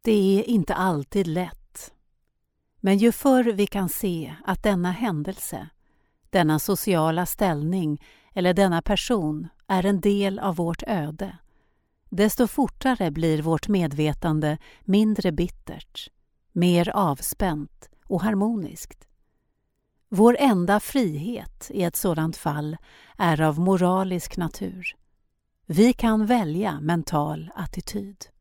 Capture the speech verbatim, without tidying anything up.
Det är inte alltid lätt. Men ju förr vi kan se att denna händelse, denna sociala ställning eller denna person är en del av vårt öde, desto fortare blir vårt medvetande mindre bittert, mer avspänt och harmoniskt. Vår enda frihet i ett sådant fall är av moralisk natur. Vi kan välja mental attityd.